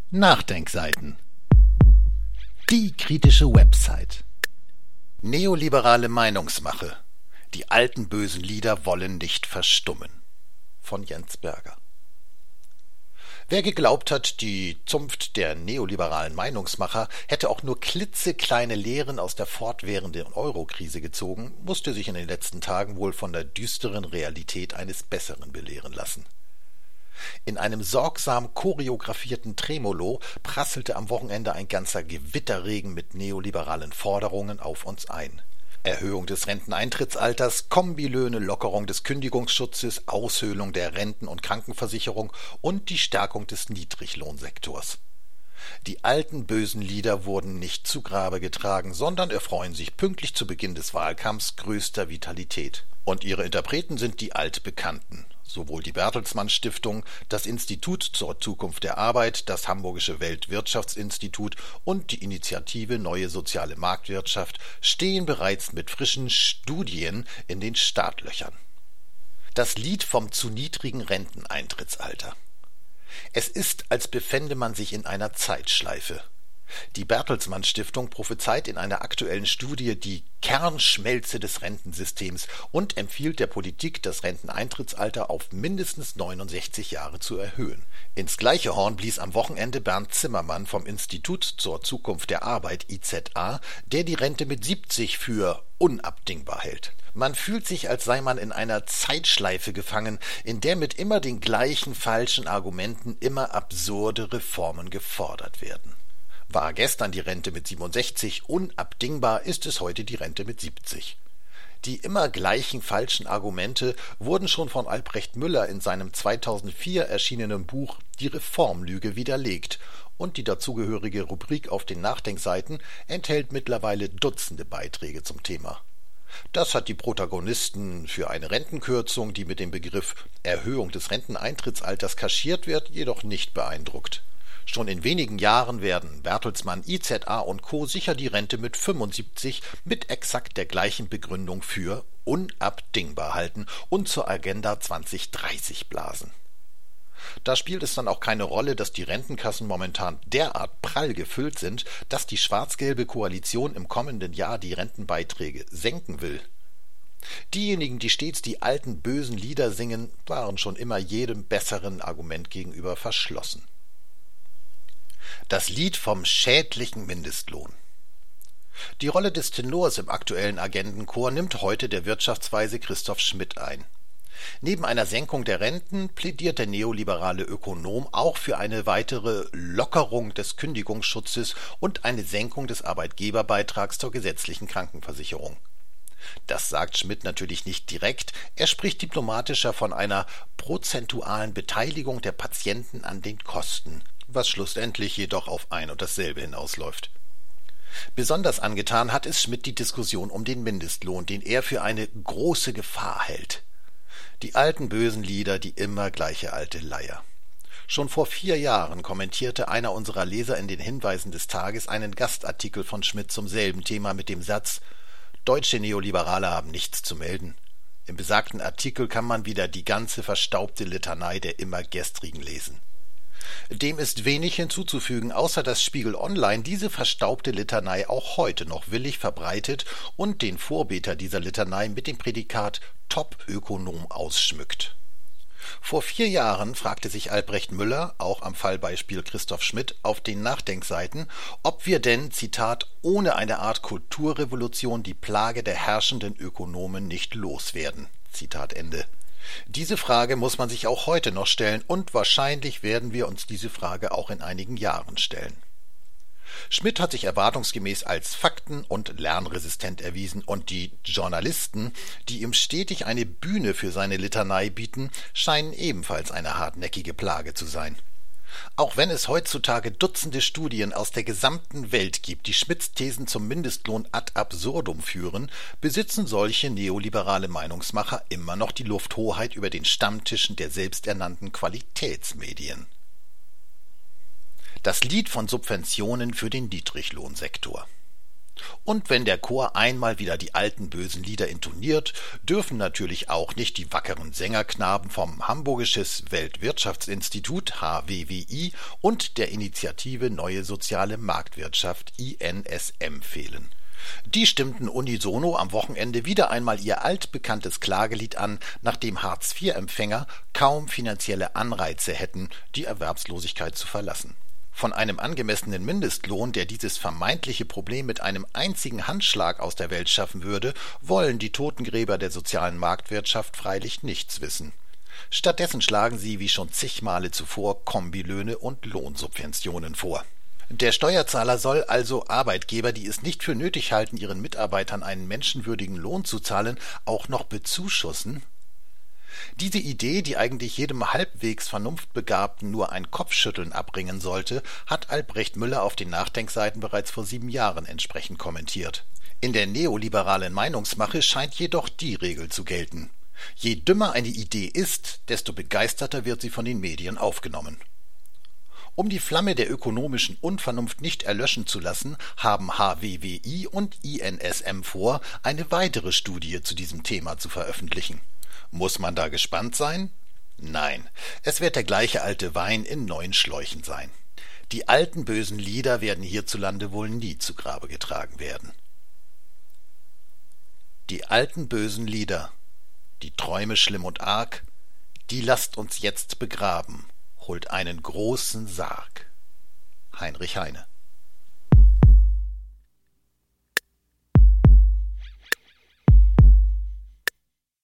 Nachdenkseiten. Die kritische Website. Neoliberale Meinungsmache. Die alten bösen Lieder wollen nicht verstummen. Von Jens Berger. Wer geglaubt hat, die Zunft der neoliberalen Meinungsmacher hätte auch nur klitzekleine Lehren aus der fortwährenden Eurokrise gezogen, musste sich in den letzten Tagen wohl von der düsteren Realität eines Besseren belehren lassen. In einem sorgsam choreografierten Tremolo prasselte am Wochenende ein ganzer Gewitterregen mit neoliberalen Forderungen auf uns ein. Erhöhung des Renteneintrittsalters, Kombilöhne, Lockerung des Kündigungsschutzes, Aushöhlung der Renten- und Krankenversicherung und die Stärkung des Niedriglohnsektors. Die alten bösen Lieder wurden nicht zu Grabe getragen, sondern erfreuen sich pünktlich zu Beginn des Wahlkampfs größter Vitalität. Und ihre Interpreten sind die Altbekannten. Sowohl die Bertelsmann Stiftung, das Institut zur Zukunft der Arbeit, das Hamburgische Weltwirtschaftsinstitut und die Initiative Neue Soziale Marktwirtschaft stehen bereits mit frischen Studien in den Startlöchern. Das Lied vom zu niedrigen Renteneintrittsalter. Es ist, als befände man sich in einer Zeitschleife. Die Bertelsmann Stiftung prophezeit in einer aktuellen Studie die Kernschmelze des Rentensystems und empfiehlt der Politik, das Renteneintrittsalter auf mindestens 69 Jahre zu erhöhen. Ins gleiche Horn blies am Wochenende Bernd Zimmermann vom Institut zur Zukunft der Arbeit IZA, der die Rente mit 70 für unabdingbar hält. Man fühlt sich, als sei man in einer Zeitschleife gefangen, in der mit immer den gleichen falschen Argumenten immer absurde Reformen gefordert werden. War gestern die Rente mit 67 unabdingbar, ist es heute die Rente mit 70. Die immer gleichen falschen Argumente wurden schon von Albrecht Müller in seinem 2004 erschienenen Buch Die Reformlüge widerlegt, und die dazugehörige Rubrik auf den Nachdenkseiten enthält mittlerweile Dutzende Beiträge zum Thema. Das hat die Protagonisten für eine Rentenkürzung, die mit dem Begriff Erhöhung des Renteneintrittsalters kaschiert wird, jedoch nicht beeindruckt. Schon in wenigen Jahren werden Bertelsmann, IZA und Co. sicher die Rente mit 75 mit exakt der gleichen Begründung für unabdingbar halten und zur Agenda 2030 blasen. Da spielt es dann auch keine Rolle, dass die Rentenkassen momentan derart prall gefüllt sind, dass die schwarz-gelbe Koalition im kommenden Jahr die Rentenbeiträge senken will. Diejenigen, die stets die alten bösen Lieder singen, waren schon immer jedem besseren Argument gegenüber verschlossen. Das Lied vom schädlichen Mindestlohn. Die Rolle des Tenors im aktuellen Agendenchor nimmt heute der Wirtschaftsweise Christoph Schmidt ein. Neben einer Senkung der Renten plädiert der neoliberale Ökonom auch für eine weitere Lockerung des Kündigungsschutzes und eine Senkung des Arbeitgeberbeitrags zur gesetzlichen Krankenversicherung. Das sagt Schmidt natürlich nicht direkt, er spricht diplomatischer von einer prozentualen Beteiligung der Patienten an den Kosten, was schlussendlich jedoch auf ein und dasselbe hinausläuft. Besonders angetan hat es Schmidt die Diskussion um den Mindestlohn, den er für eine große Gefahr hält. Die alten bösen Lieder, die immer gleiche alte Leier. Schon vor 4 Jahren kommentierte einer unserer Leser in den Hinweisen des Tages einen Gastartikel von Schmidt zum selben Thema mit dem Satz: Deutsche Neoliberale haben nichts zu melden. Im besagten Artikel kann man wieder die ganze verstaubte Litanei der immer Gestrigen lesen. Dem ist wenig hinzuzufügen, außer dass Spiegel Online diese verstaubte Litanei auch heute noch willig verbreitet und den Vorbeter dieser Litanei mit dem Prädikat Top-Ökonom ausschmückt. Vor 4 Jahren fragte sich Albrecht Müller, auch am Fallbeispiel Christoph Schmidt, auf den Nachdenkseiten, ob wir denn, Zitat, ohne eine Art Kulturrevolution die Plage der herrschenden Ökonomen nicht loswerden. Zitat Ende. Diese Frage muss man sich auch heute noch stellen, und wahrscheinlich werden wir uns diese Frage auch in einigen Jahren stellen. Schmidt hat sich erwartungsgemäß als fakten- und lernresistent erwiesen, und die Journalisten, die ihm stetig eine Bühne für seine Litanei bieten, scheinen ebenfalls eine hartnäckige Plage zu sein. Auch wenn es heutzutage Dutzende Studien aus der gesamten Welt gibt, die Schmidts Thesen zum Mindestlohn ad absurdum führen, besitzen solche neoliberale Meinungsmacher immer noch die Lufthoheit über den Stammtischen der selbsternannten Qualitätsmedien. Das Lied von Subventionen für den Niedriglohnsektor. Und wenn der Chor einmal wieder die alten bösen Lieder intoniert, dürfen natürlich auch nicht die wackeren Sängerknaben vom Hamburgisches Weltwirtschaftsinstitut HWWI und der Initiative Neue Soziale Marktwirtschaft INSM fehlen. Die stimmten unisono am Wochenende wieder einmal ihr altbekanntes Klagelied an, nachdem Hartz-IV-Empfänger kaum finanzielle Anreize hätten, die Erwerbslosigkeit zu verlassen. Von einem angemessenen Mindestlohn, der dieses vermeintliche Problem mit einem einzigen Handschlag aus der Welt schaffen würde, wollen die Totengräber der sozialen Marktwirtschaft freilich nichts wissen. Stattdessen schlagen sie wie schon zig Male zuvor Kombilöhne und Lohnsubventionen vor. Der Steuerzahler soll also Arbeitgeber, die es nicht für nötig halten, ihren Mitarbeitern einen menschenwürdigen Lohn zu zahlen, auch noch bezuschussen? Diese Idee, die eigentlich jedem halbwegs Vernunftbegabten nur ein Kopfschütteln abbringen sollte, hat Albrecht Müller auf den Nachdenkseiten bereits vor 7 Jahren entsprechend kommentiert. In der neoliberalen Meinungsmache scheint jedoch die Regel zu gelten: Je dümmer eine Idee ist, desto begeisterter wird sie von den Medien aufgenommen. Um die Flamme der ökonomischen Unvernunft nicht erlöschen zu lassen, haben HWWI und INSM vor, eine weitere Studie zu diesem Thema zu veröffentlichen. Muss man da gespannt sein? Nein, es wird der gleiche alte Wein in neuen Schläuchen sein. Die alten bösen Lieder werden hierzulande wohl nie zu Grabe getragen werden. Die alten bösen Lieder, die Träume schlimm und arg, die lasst uns jetzt begraben, holt einen großen Sarg. Heinrich Heine.